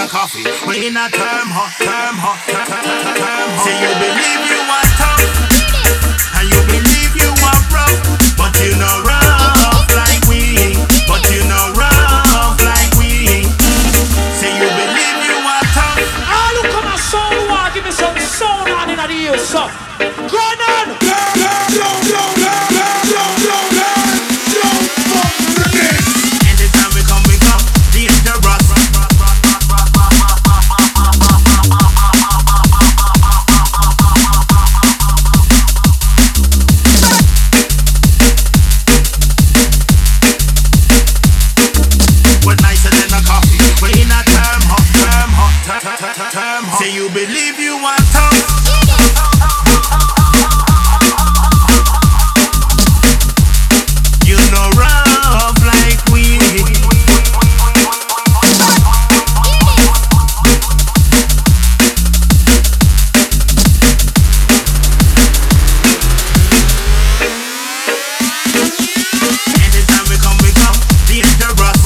a coffee. We in a term hot, term hot, term hot. Say you believe you are tough, and you believe you are rough, but you know rough like we, but you know rough like we. Say you believe you are tough. Ah, look at my soul, war. Give me some sound on in the ears, so. Go on! Anytime we come, dangerous. We're nicer than a coffee. We're in a term hot, term hot, term hot. Say you believe you are tough. You know rough like we. Anytime we come, dangerous.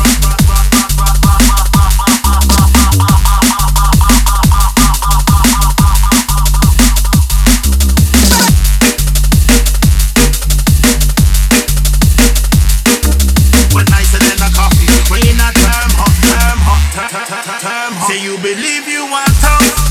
We're nicer than a coffee. We're in a term hot, term hot, term hot. Say you believe you are tough.